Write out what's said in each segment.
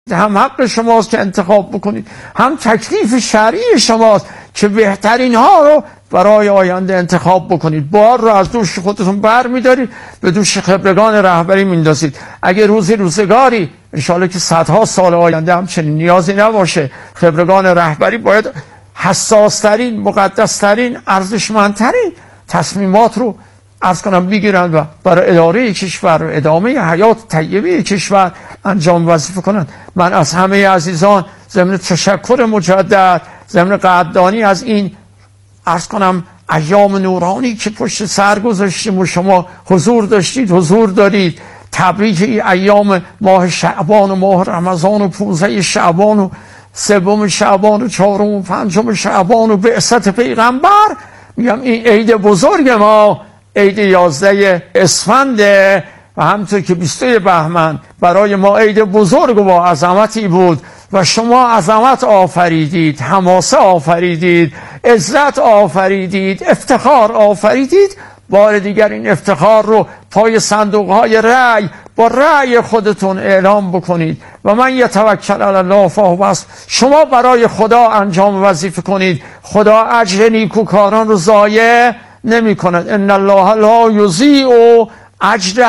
هم حق شماست که انتخاب بکنید، هم تکلیف شرعی شماست که بهترین ها رو برای آینده انتخاب بکنید. بار رو از دوش خودتون بر میدارید به دوش خبرگان رهبری میندازید. اگه روزگاری انشاءالله که صدها سال آینده هم چنین نیازی نباشه، خبرگان رهبری باید حساسترین، مقدسترین، ارزشمندترین تصمیمات رو عرض کنم بگیرند و برای اداره کشور و ادامه حیات طیبه کشور انجام وظیفه کنند. من از همه عزیزان ضمن تشکر مجدد، ضمن قدردانی از این عرض کنم ایام نورانی که پشت سر گذاشتیم و شما حضور داشتید، حضور دارید، تبریک این ایام ماه شعبان و ماه رمضان و 15 شعبان و 3 شعبان و 4 و 5 شعبان و بعثت پیغمبر. میگم این عید بزرگ ما عید 11 اسفنده و همونطور که 22 بهمن برای ما عید بزرگ و با عظمتی بود و شما عظمت آفریدید، حماسه آفریدید، عزت آفریدید، افتخار آفریدید. بار دیگر این افتخار رو پای صندوقهای رأی با رأی خودتون اعلام بکنید و من یتوکل علی الله فهو حسبه. شما برای خدا انجام وظیفه کنید، خدا اجر نیکوکاران رو ضایع نمی کند. ان الله لا یضیع اجر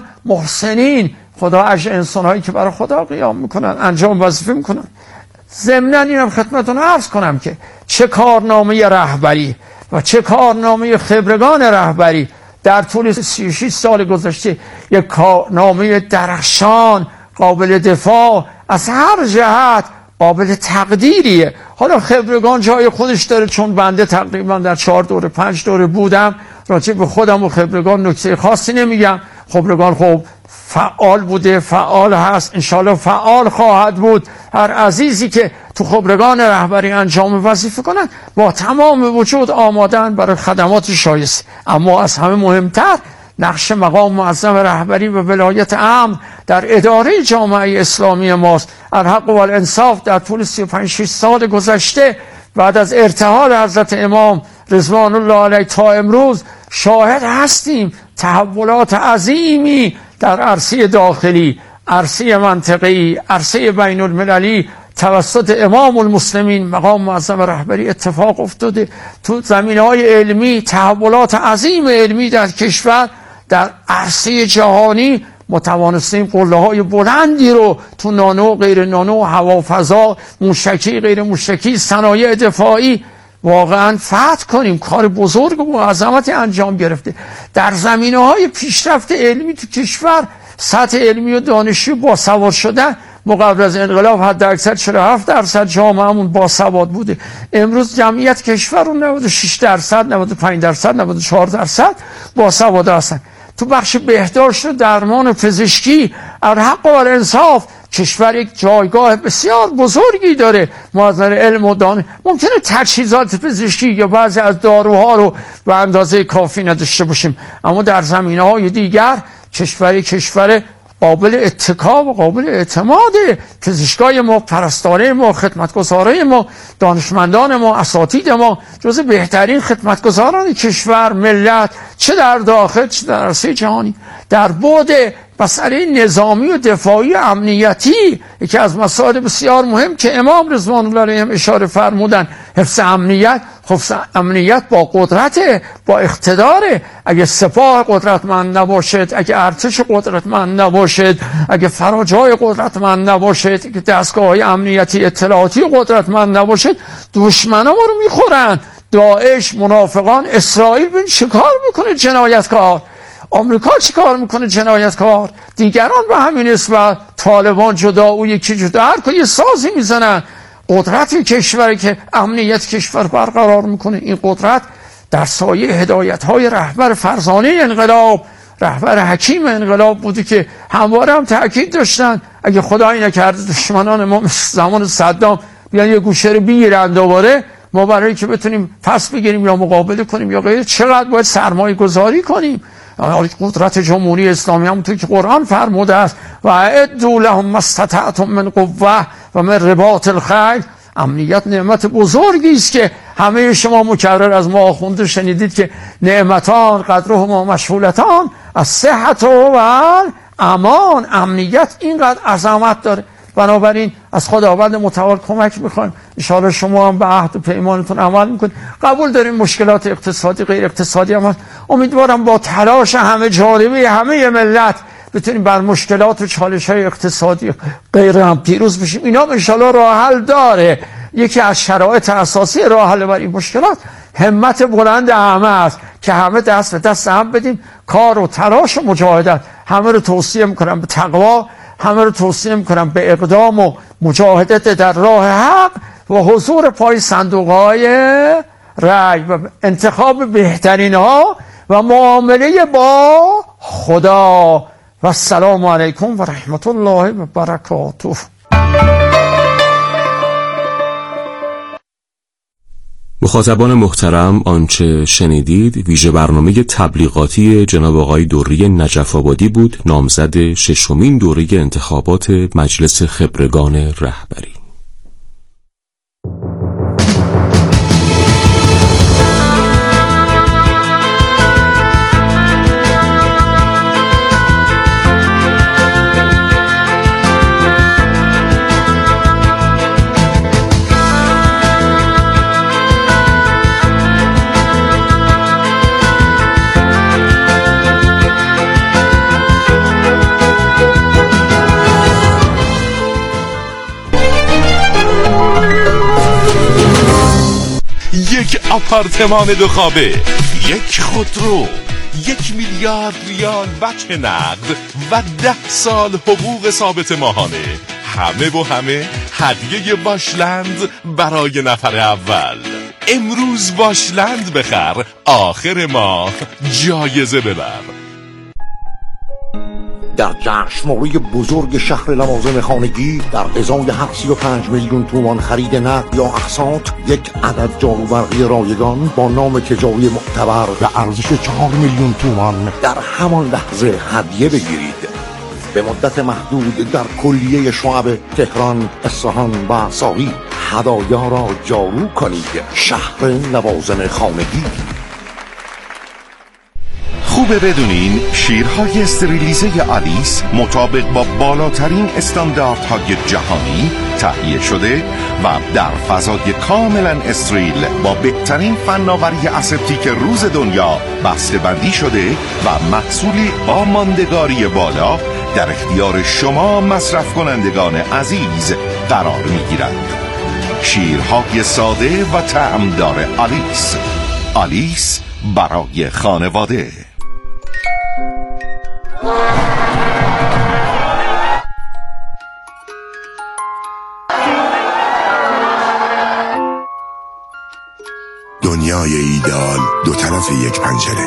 المحسنین. خدا اجر انسانهایی که برای خدا قیام میکنن انجام وظیفه میکنن. ضمناً اینم خدمتتون عرض کنم که چه کارنامه رهبری و چه کارنامه خبرگان رهبری در طول 36 سال گذشته، یک کارنامه درخشان، قابل دفاع از هر جهت، قابل تقدیریه. حالا خبرگان جای خودش داره، چون بنده تقریبا در 4 دوره 5 دوره بودم، راجع به خودم و خبرگان نکته خاصی نمیگم. خبرگان خب فعال بوده، فعال هست، انشالله فعال خواهد بود. هر عزیزی که تو خبرگان رهبری انجام وظیفه کنند با تمام وجود آمادن برای خدمات شایسته. اما از همه مهمتر نقش مقام معظم رهبری و ولایت امر در اداره جامعه اسلامی ماست. الحق و الانصاف در طول 35 سال گذشته بعد از ارتحال حضرت امام رضوان الله علیه تا امروز شاهد هستیم تحولات عظیمی در عرصه داخلی، عرصه منطقه‌ای، عرصه بین المللی توسط امام المسلمین مقام معظم رهبری اتفاق افتاده. تو زمینه‌های علمی تحولات عظیم علمی در کشور، در عرصه جهانی ما توانستیم قله‌های بلندی رو تو نانو، غیر نانو، هوافضا، موشکی، غیر موشکی، صنایع دفاعی واقعا فتح کنیم. کار بزرگ و عظمتی انجام گرفته. در زمینه‌های پیشرفت علمی تو کشور سطح علمی و دانشی باسواد شدن مقابل از انقلاب حد اکثر 47% جامعهمون باسواد بوده. امروز جمعیت کشور رو 96%، 95%، 94% باسواد هستن. تو بخش بهداشت و درمان و پزشکی الحق و الانصاف کشور یک جایگاه بسیار بزرگی داره. ما از نظر علم و دانش ممکنه تجهیزات پزشکی یا بعضی از داروها رو به اندازه کافی نداشته باشیم، اما در زمینه‌های دیگر کشور قابل اتکا و قابل اعتماده. پزشکای ما، پرستارای ما، خدمتگزارای ما، دانشمندان ما، اساتید ما جز بهترین خدمتگزاران کشور، ملت، چه در داخل چه در عرصه جهانی. در بعد مسئله نظامی و دفاعی امنیتی، یکی از مسائل بسیار مهم که امام رضوان الله علیهم اشاره فرمودن، حفظ امنیت. حفظ امنیت با قدرت، با اقتدار. اگه سپاه قدرتمند نباشد، اگه ارتش قدرتمند نباشد، اگه فراجای قدرتمند نباشد، اگه دستگاه‌های امنیتی اطلاعاتی قدرتمند نباشد، دشمنا ما رو میخورن. داعش، منافقان، اسرائیل ببین چیکار میکنه، جنایتکار. آمریکا چیکار میکنه، جنایتکار. دیگران به همین نسبت، طالبان جدا، او یکی جدا، هر کاری سازی میزنن. قدرت کشوری که امنیت کشور برقرار میکنه، این قدرت در سایه هدایت‌های رهبر فرزانه انقلاب، رهبر حکیم انقلاب بوده که همواره هم تأکید داشتن اگه خدایی نکرده دشمنان ما زمان صدام بیان یه گوشه رو بگیرن دوباره، ما برای که بتونیم پس بگیریم یا مقابله کنیم یا غیره چقدر باید سرمایه گذاری کنیم. قدرت جمهوری اسلامی همونطور که قرآن فرموده است و اعدوا لهم ما استطعتم من قوة و من رباط الخیل. امنیت نعمت بزرگی است که همه شما مکرر از ما آخونده شنیدید که نعمتان قدرهما مشغولتان الصحة و امان. امنیت اینقدر عظمت داره. بنابراین از خداوند متعال کمک میخوایم، ان شاءالله شما هم به عهد و پیمانتون عمل میکنید. قبول داریم مشکلات اقتصادی غیر اقتصادی هم هست. امیدوارم با تلاش همه جانبه همه ملت بتونیم بر مشکلات و چالش‌های اقتصادی غیر هم پیروز بشیم. اینا ان شاءالله راه حل داره. یکی از شرایط اساسی راه حل بر این مشکلات همت بلند همه است که همه دست به دست هم بدیم. کار و تلاش و مجاهدت همه رو توصیه میکنم به تقوا، همه رو توصیه میکنم به اقدام و مجاهدت در راه حق و حضور پای صندوق‌های رأی و انتخاب بهترین ها و معامله با خدا. و السلام علیکم و رحمت الله و برکاته. مخاطبان محترم، آنچه شنیدید ویژه برنامه تبلیغاتی جناب آقای دوری نجف آبادی بود، نامزد ششمین دوره انتخابات مجلس خبرگان رهبری. یک آپارتمان 2 خوابه، یک خودرو، 1 میلیارد ریال بچه نقد و 10 سال حقوق ثابت ماهانه. همه و همه هدیه باشلند برای نفر اول. امروز باشلند بخر، آخر ماه جایزه ببر. در جشنواره بزرگ شهر لوازم خانگی در ازای 735 میلیون تومان خرید نقد یا اقساط، یک عدد جاروبرقی رایگان با نام تجاری معتبر به ارزش 4 میلیون تومان در همان لحظه هدیه بگیرید. به مدت محدود در کلیه شعب تهران، اصفهان و ساری هدایا را جارو کنید. شهر لوازم خانگی. خوبه بدونین شیرهای استریلیزه آلیس مطابق با بالاترین استانداردهای جهانی تهیه شده و در فضای کاملا استریل با بهترین فناوری اسپتیک روز دنیا بسته‌بندی شده و محصولی با ماندگاری بالا در اختیار شما مصرف کنندگان عزیز قرار می‌گیرد. شیرهای ساده و طعمدار آلیس. آلیس برای خانواده. دنیای ایدئال دو طرف یک پنجره.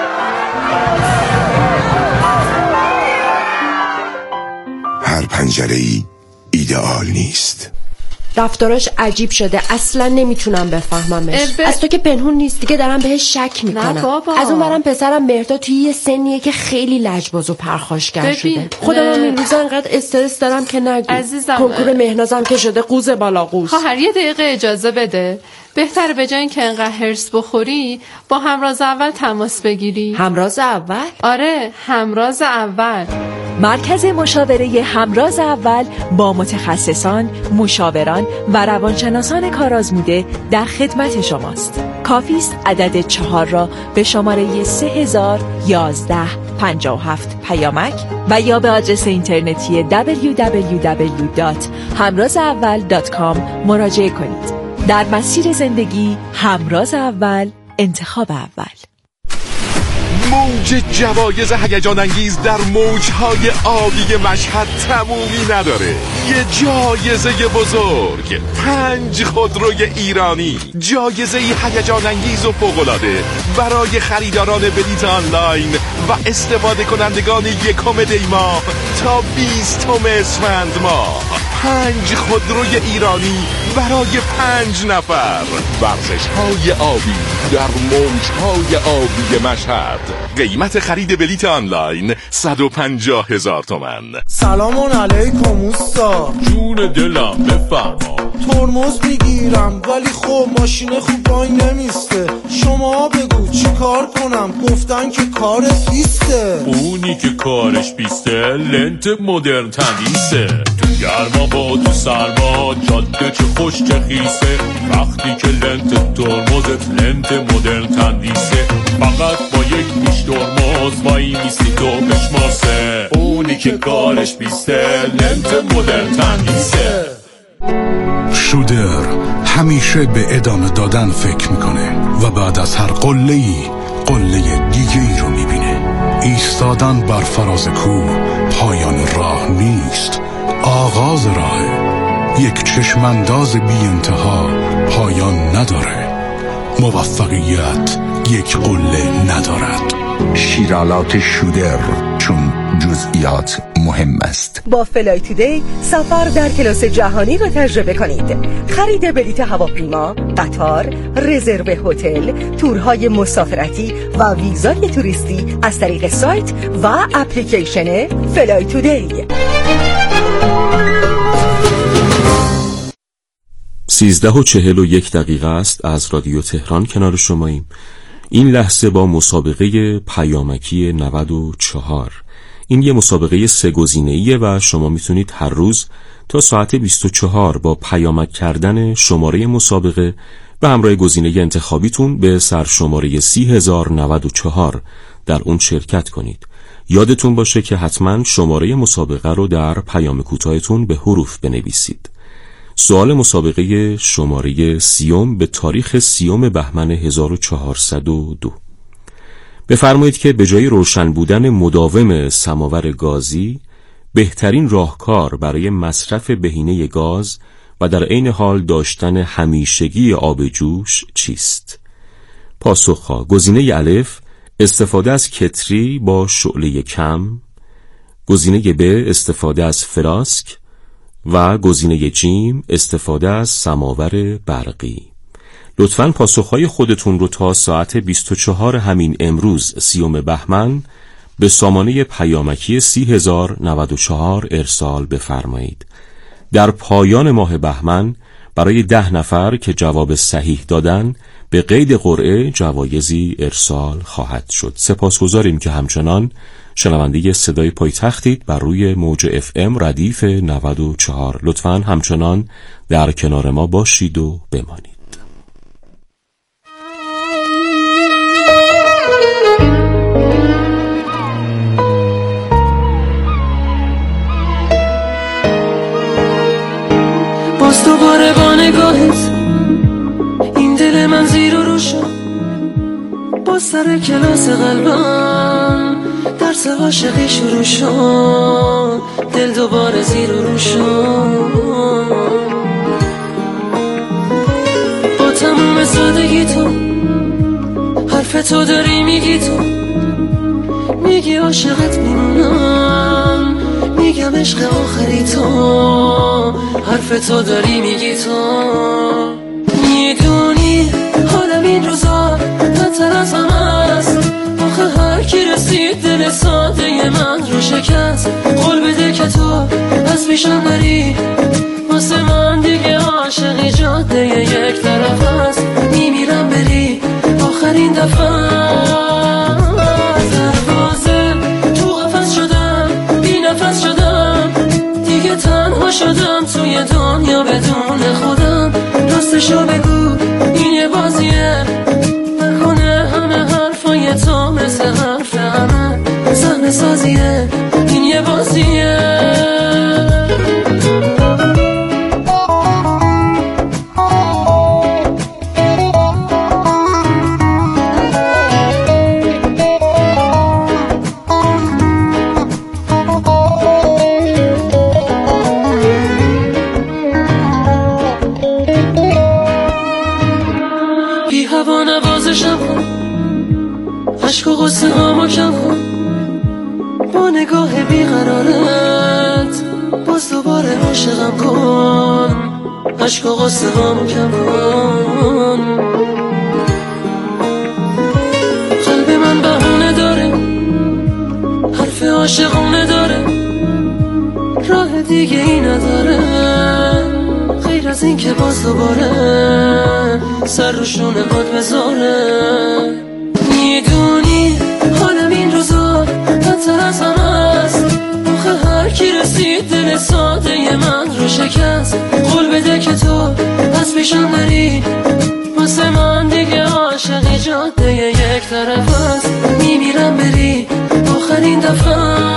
هر پنجره‌ای ایدئال نیست. رفتاراش عجیب شده، اصلا نمیتونم بفهممش. از تو که پنهون نیست دیگه، دارم بهش شک میکنم. از اون برم پسرم مهرداد توی یه سنیه که خیلی لجباز و پرخاشگر شده. خودم این روزا انقدر استرس دارم که نگو. عزیزم، کنکور مهنازم که شده قوز بالا قوز. خواهر یه دقیقه اجازه بده. بهتره به جای اینکه انقدر هرس بخوری با همراز اول تماس بگیری. همراز اول؟ آره، همراز اول. مرکز مشاوره همراز اول با متخصصان، مشاوران و روانشناسان کارآزموده در خدمت شماست. کافی است عدد 4 را به شماره 301157 پیامک و یا به آدرس اینترنتی www.hamrazaawal.com مراجعه کنید. در مسیر زندگی همراز اول، انتخاب اول. موج جوایز هیجان انگیز در موجهای آبی مشهد تمومی نداره. یه جایزه بزرگ، 5 خودروی ایرانی، جایزه هیجان انگیز و فوق‌العاده برای خریداران بلیط آنلاین و استفاده کنندگان 1 دی ماه تا 20 اسفند ماه. 5 خودروی ایرانی برای 5 نفر. ورزش‌های آبی در موجهای آبی مشهد. قیمت خرید بلیط آنلاین 150,000 تومان. سلام علیکم اوستا. جون دلم بفرما. ترمز میگیرم ولی خب ماشین خوب وای نمیسته. شما بگو چی کار کنم؟ گفتن که کارت بیسته. اونی که کارش بیسته لنت مدرن تمیزه. گرما با تو سرما، جاده چه خوش چه خیسه، وقتی که لنت ترمزت لنت مدرن تندیسه، فقط با یک پیش ترمز وای میستی تو بشماسه، اونی که کارش بیسته لنت مدرن تندیسه. شودر همیشه به ادامه دادن فکر میکنه و بعد از هر قله‌ای قله دیگه ای رو میبینه. ایستادن بر فراز کوه پایان راه نیست، آغاز راهه. یک چشمانداز بی انتها پایان نداره. موفقیت یک قله ندارد. شیرالات شودر، چون جزئیات مهم است. با فلای تودی سفر در کلاس جهانی را تجربه کنید. خرید بلیط هواپیما، قطار، رزرو هتل، تورهای مسافرتی و ویزای توریستی از طریق سایت و اپلیکیشن فلای تودی. 13:41 است از رادیو تهران کنار شماییم. این لحظه با مسابقه پیامکی 94. این یه مسابقه 3 گزینه‌ایه و شما میتونید هر روز تا ساعت 24 با پیامک کردن شماره مسابقه به همراه گزینه انتخابیتون به سرشماره 30094 در اون شرکت کنید. یادتون باشه که حتما شماره مسابقه رو در پیام کوتاهتون به حروف بنویسید. سوال مسابقه شماره 30 به تاریخ 30 بهمن 1402. بفرمایید که به جای روشن بودن مداوم سماور گازی، بهترین راهکار برای مصرف بهینه گاز و در عین حال داشتن همیشگی آب جوش چیست؟ پاسخها: گزینه الف استفاده از کتری با شعله کم، گزینه ب استفاده از فراسک و گزینه جیم استفاده از سماور برقی. لطفاً پاسخهای خودتون رو تا ساعت 24 همین امروز 30 بهمن به سامانه پیامکی 30094 ارسال بفرمایید. در پایان ماه بهمن برای 10 نفر که جواب صحیح دادن به قید قرعه جوایزی ارسال خواهد شد. سپاسگزاریم که همچنان شنونده صدای پایتختید بر روی موج FM ردیف 94. لطفاً همچنان در کنار ما باشید و بمانید. باز دوباره با نگاهت این دل من زیر و رو شد، باز سر کلاس قلبم درس عاشقی شروع شد، دل دوباره زیر و رو شد. با تموم سادگی تو حرف تو داری میگی، تو میگی عاشقت میمونم، میگم عشق آخری تو، حرف تو داری میگی، تو میدونی حالم این روزا بدتر از همه است، آخه هر کی رسید دل ساده من رو شکست. قول بده که تو از پیشم بری، واسه من دیگه عاشقی جاده یک طرف است، میمیرم بری آخرین دفعه. دروازه تو قفس شدم، بی نفس شدم، دیگه تنها شدم توی دنیا بدون خودم. راستشو بگو این یه بازیه، نکنه همه حرفای تو مثل حرف همه صحنه سازیه، این یه بازیه. بی هوا نوازشم کن، عشق و غصه هامو کم کن، با نگاه بیقرارت باز دوباره عاشقم کن، عشق و غصه هامو کم کن. قلب من بهونه داره، حرف عاشقونه داره، راه دیگه ای نداره غیر از این که باز دوباره سر روشونه باد بذاره. میدونی حالم این روزا بدتر از همه است، آخه هر کی رسید دل ساده من رو شکست. قول بده که تو از پیشم داری، واسه من دیگه عاشقی جاده یک طرف است. میمیرم بری آخرین دفعه.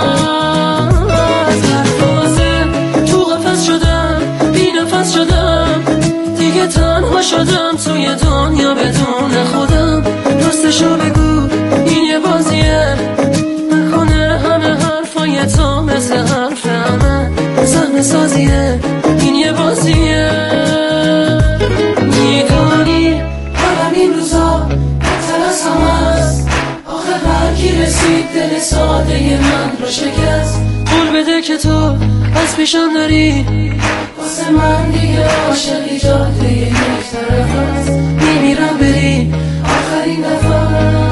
از پروازه تو قفس شدم، بی نفس شدم، دیگه تنها شدم توی دنیا بدون خودم. راستشو بگو این یه بازیه، نکنه همه حرفای تو مثل حرف همه صحنه سازیه. این یه بازیه. میدونی منم این روزا بهتر از همه است. آخه برگی رسید دل ساده من رو شکست. قول بده که تو از پیشم داری، واسه من دیگه عاشقی جاده یک طرف است. میمیرم بری آخرین دفعه.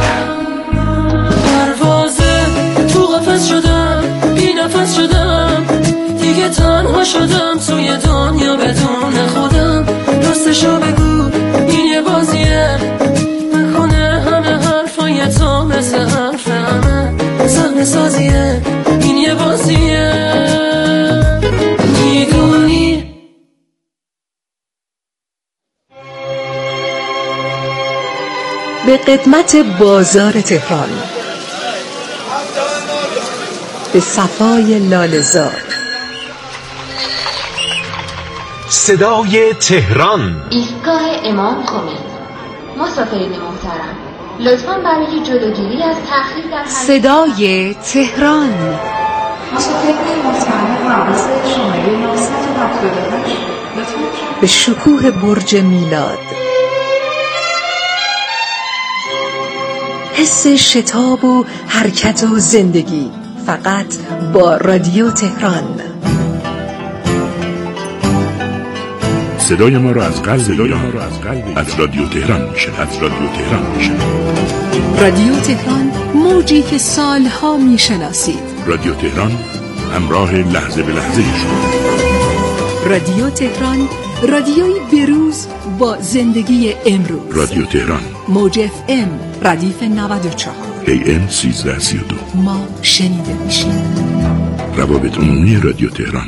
پروازه تو قفس شدم، بی نفس شدم، دیگه تنها شدم توی دنیا بدون خودم. راستشو بگو این یه بازیه، نکنه همه حرفای تو مثل حرف همه صحنه سازیه. این یه بازیه. میدونی به قدمت بازار تهران، به صفای لاله‌زار، صدای تهران، ایستگاه امام خمینی. مسافرین محترم، لطفاً برای جلوگیری از تأخیر در صدای تهران. مسافرین محترم، حواس شماره 978 لطفاً به شکوه برج میلاد، حس شتاب و حرکت و زندگی، فقط با رادیو تهران. صدای ما را از قلب ایران از رادیو تهران میشه. رادیو تهران، موجی که سالها میشناسید. رادیو تهران، همراه لحظه به لحظه شما. رادیو تهران، رادیوی بروز با زندگی امروز. رادیو تهران، موج FM ردیف 94 AM 1332. ما شنیده میشیم. روابط عمومی رادیو تهران.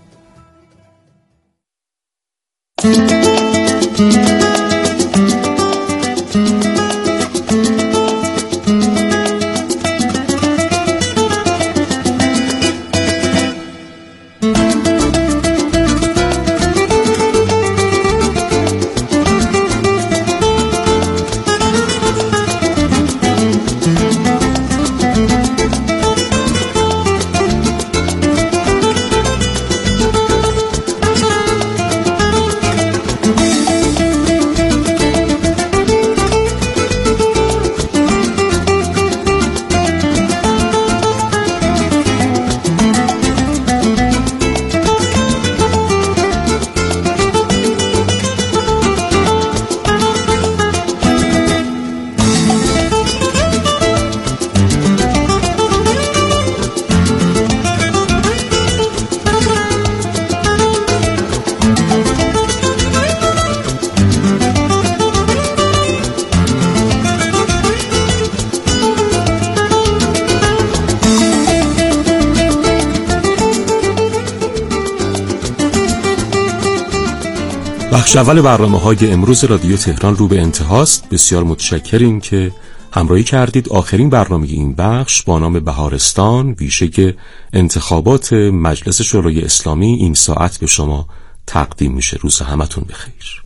بخش اول برنامه‌های امروز رادیو تهران رو به انتهاست. بسیار متشکریم که همراهی کردید. آخرین برنامه این بخش با نام بهارستان، ویژه انتخابات مجلس شورای اسلامی، این ساعت به شما تقدیم میشه. روز همتون بخیر.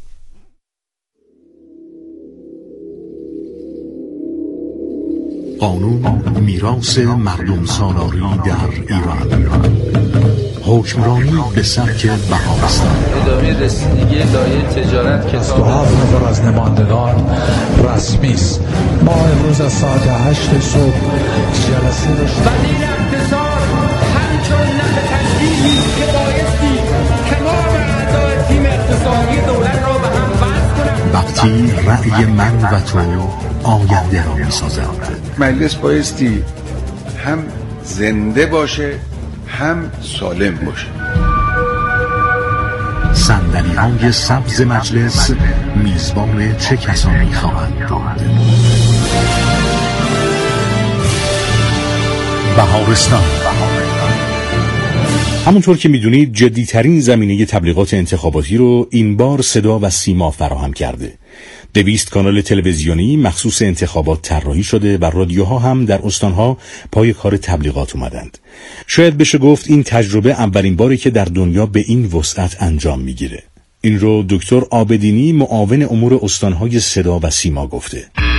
قانون میراث مردم سالاری در ایران، حکمرانی به سبک بهارستان. ادامه رسیدگی لایحه تجارت کتاب 27,000 از نمایندگان رسمی است. ما امروز از ساعت 8 صبح جلسه داشتیم. وزیر اقتصاد همچون نقد تشکیلی که بایستی تمام اعضای تیم اقتصادی دولت را به هم وصل کنند. وقتی رأی من و تو آینده را می‌سازد. مجلس بایستی هم زنده باشه هم سالم باشه. صندلی‌های سبز مجلس میزبان چه کسانی خواهند بود؟ بهارستان، همونطور که میدونید جدیترین زمینه تبلیغات انتخاباتی رو این بار صدا و سیما فراهم کرده. 200 کانال تلویزیونی مخصوص انتخابات طراحی شده و رادیوها هم در استانها پای کار تبلیغات اومدند. شاید بشه گفت این تجربه اولین باری که در دنیا به این وسعت انجام میگیره. این رو دکتر عابدینی معاون امور استانهای صدا و سیما گفته.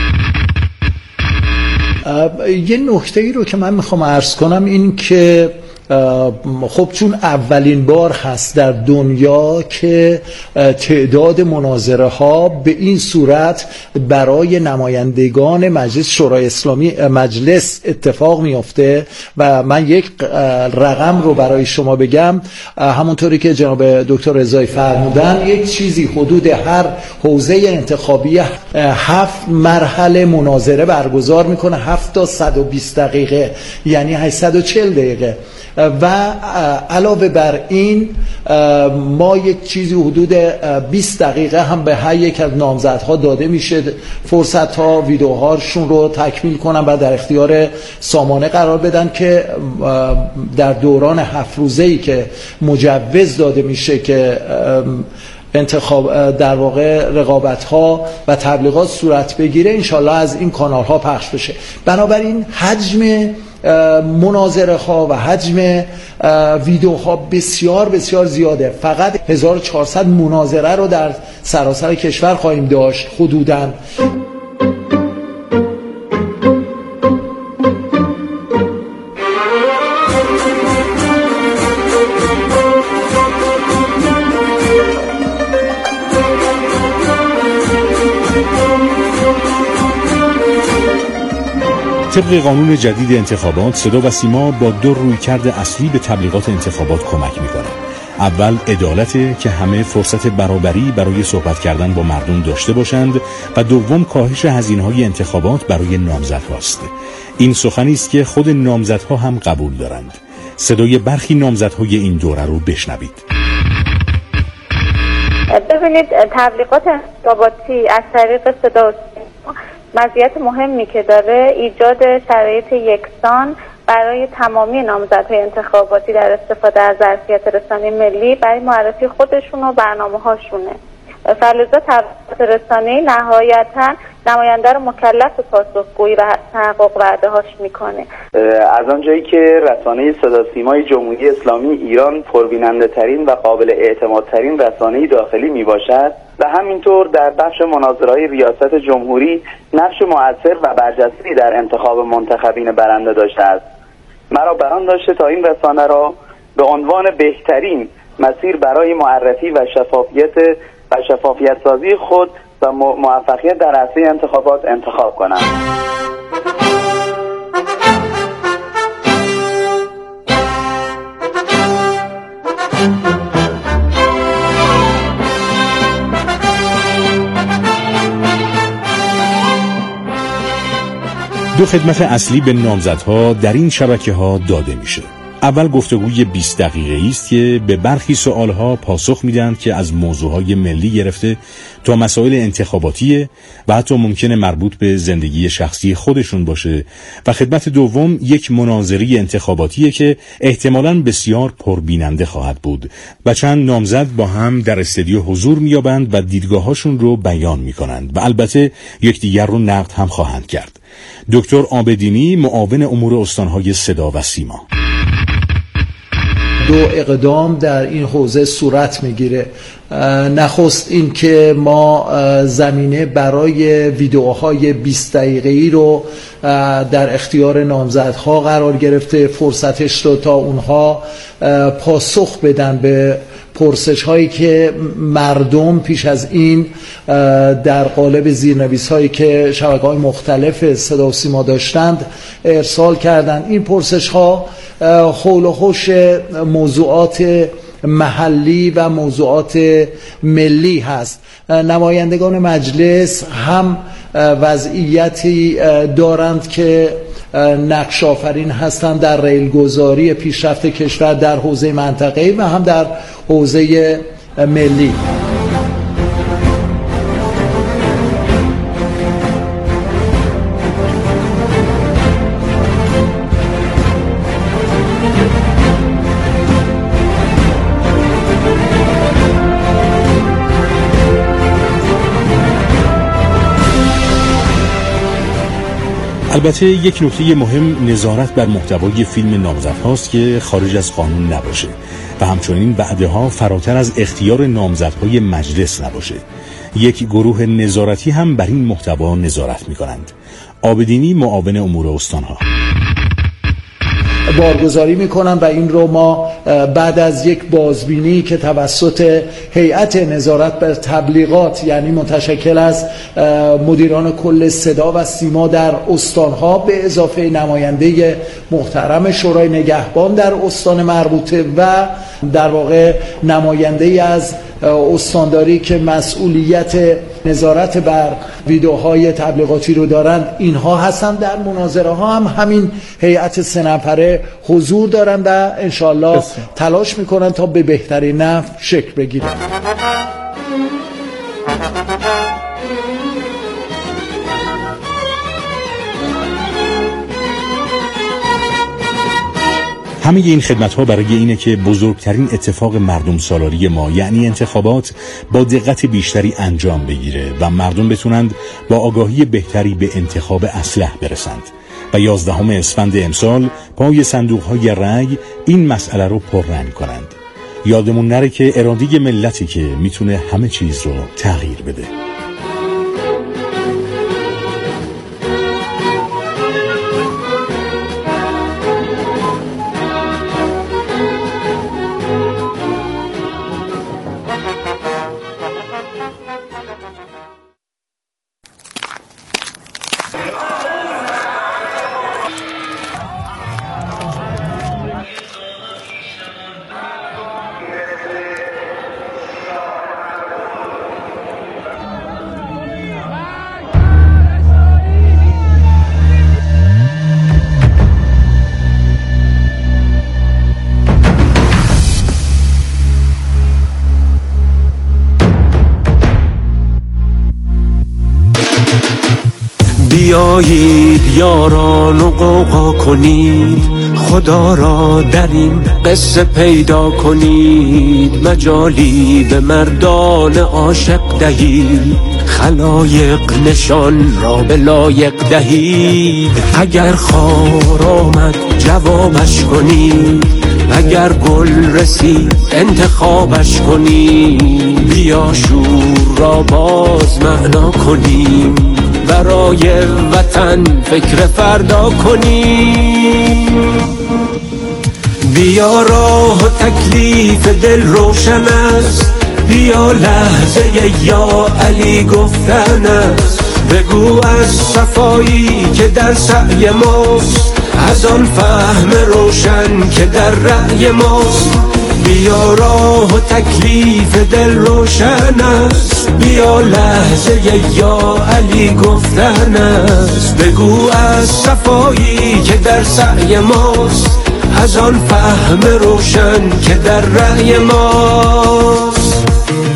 یه نکته ای رو که من میخوام عرض کنم این که خب چون اولین بار هست در دنیا که تعداد مناظره ها به این صورت برای نمایندگان مجلس شورای اسلامی مجلس اتفاق میفته و من یک رقم رو برای شما بگم، همونطوری که جناب دکتر رضایی فرمودن یک چیزی حدود هر حوزه انتخابی 7 مرحله مناظره برگزار میکنه، 7 تا 120 دقیقه یعنی 840 دقیقه و علاوه بر این ما یک چیزی حدود 20 دقیقه هم به هر یک از نامزدها داده میشه، فرصت ها ویدیوهاشون رو تکمیل کنن و در اختیار سامانه قرار بدن که در دوران 7 روزه‌ای که مجوز داده میشه که انتخاب در واقع رقابت ها و تبلیغات صورت بگیره انشالله از این کانال ها پخش بشه. بنابراین حجم مناظره ها و حجم ویدیوها بسیار بسیار زیاده. فقط 1400 مناظره رو در سراسر کشور خواهیم داشت حدوداً. طبق قانون جدید انتخابات صدا و سیما با 2 رویکرد اصلی به تبلیغات انتخابات کمک میکنه. اول عدالته که همه فرصت برابری برای صحبت کردن با مردم داشته باشند و دوم کاهش هزینه‌های انتخابات برای نامزدهاست. این سخنی است که خود نامزدها هم قبول دارند. صدای برخی نامزدهای این دوره رو بشنوید. ببینید تبلیغات انتخاباتی از طریق صدا و سیما مزیت مهمی که داره ایجاد شرایط یکسان برای تمامی نامزدهای انتخاباتی در استفاده از ظرفیت رسانه‌ای ملی برای معرفی خودشون و برنامه‌هاشونه. فلزا تبلیغات رسانه‌ای نهایتاً نماینده رو مکلف به پاسخگویی و تحقق وعده‌هاش میکنه. از آنجایی که رسانه صدا سیمای جمهوری اسلامی ایران پربیننده ترین و قابل اعتماد ترین رسانه داخلی می باشد و همینطور در بخش مناظره‌های ریاست جمهوری نقش مؤثر و برجسته‌ای در انتخاب منتخبین برنده داشته است، مرا بران داشته تا این رسانه را به عنوان بهترین مسیر برای معرفی و شفافیت سازی خود و موفقیت در عرصه انتخابات انتخاب کنم. دو خدمت اصلی به نامزدها در این شبکه‌ها داده میشه. اول گفتگوی 20 دقیقه‌ای است که به برخی سوالها پاسخ میدن که از موضوعهای ملی گرفته تا مسائل انتخاباتی و حتی ممکنه مربوط به زندگی شخصی خودشون باشه و خدمت دوم یک مناظری انتخاباتیه که احتمالاً بسیار پربیننده خواهد بود و چند نامزد با هم در استودیو حضور مییابند و دیدگاهاشون رو بیان میکنند و البته یکدیگر رو نقد هم خواهند کرد. دکتر عابدینی معاون امور استانهای صدا و سیما: 2 اقدام در این حوزه صورت میگیره. نخست این که ما زمینه برای ویدیوهای 20 دقیقه‌ای رو در اختیار نامزدها قرار گرفته، فرصتش رو تا اونها پاسخ بدن به پرسش هایی که مردم پیش از این در قالب زیرنویس هایی که شبکه‌های مختلف صدا و سیما داشتند ارسال کردند. این پرسش ها حول و حوش موضوعات محلی و موضوعات ملی هست. نمایندگان مجلس هم وضعیتی دارند که نقش آفرین هستند در ریلگذاری پیشرفت کشور در حوزه منطقه‌ای و هم در حوزه ملی. البته یک نکته مهم نظارت بر محتوای فیلم نامزدهاست که خارج از قانون نباشه و همچنین بعدها فراتر از اختیار نامزدهای مجلس نباشه. یک گروه نظارتی هم بر این محتوا نظارت می‌کنند. عابدینی، معاون امور استان‌ها، بارگذاری میکنن و این رو ما بعد از یک بازبینی که توسط هیئت نظارت بر تبلیغات، یعنی متشکل از مدیران کل صدا و سیما در استانها به اضافه نماینده محترم شورای نگهبان در استان مربوطه و در واقع نماینده از استانداری که مسئولیت نظارت بر ویدیوهای تبلیغاتی رو دارند، اینها هستن. در مناظره ها هم همین هیئت 3 نفره حضور دارن و انشالله تلاش میکنن تا به بهترین نحو شکل بگیره. همه این خدمت‌ها برای اینه که بزرگترین اتفاق مردم سالاری ما، یعنی انتخابات، با دقت بیشتری انجام بگیره و مردم بتونند با آگاهی بهتری به انتخاب اصلح برسند و 11 اسفند امسال پای صندوق‌های رأی این مسئله رو پررنگ کنند. یادمون نره که اراده ملتی که میتونه همه چیز رو تغییر بده. بیایید یاران و قوقا کنید، خدا را در این قصه پیدا کنید. مجالی به مردان عاشق دهید، خلایق نشان را به لایق دهید. اگر خار آمد جوابش کنید، اگر گل رسید انتخابش کنید. بیا شور را باز معنا کنیم، برای وطن فکر فردا کنیم. بیا راه و تکلیف دل روشن است، بیا لحظه یا علی گفتن است. بگو از صفایی که در سعی ماست، از آن فهم روشن که در رأی ماست. بیا راه و تکلیف دل روشن است، بیا لحظه یا علی گفتن است. بگو از صفایی که در سعی ماست، از آن فهم روشن که در رأی ماست.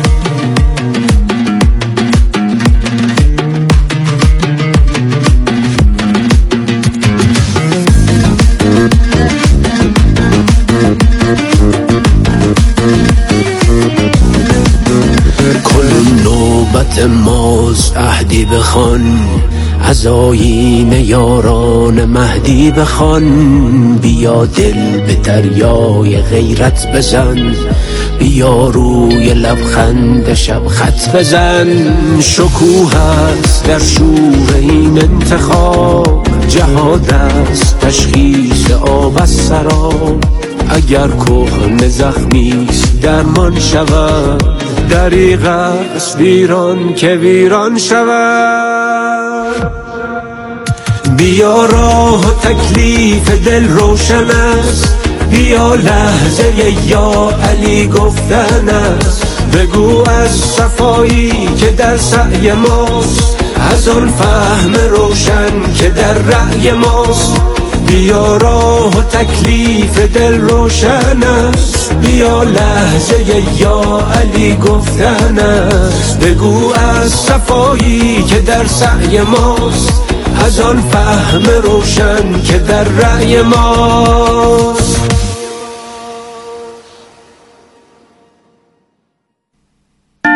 ماز عهدی بخوان، از آیین یاران مهدی بخوان. بیا دل به دریای غیرت بزن، بیا روی لبخند شب خط بزن. شکوه است در شور این انتخاب، جهاد است تشخیص آب از سراب. اگر کهنه زخمیست درمان شود، دریغ است ویران که ویران شود. بیا راه و تکلیف دل روشن است، بیا لحظه یا علی گفتن است. بگو از صفایی که در سعی ماست، از آن فهم روشن که در رأی ماست. بیا راه و تکلیف دل روشن است، بیا لحظه یا علی گفتن است. بگو از صفایی که در سعی ماست، از آن فهم روشن که در رأی ماست.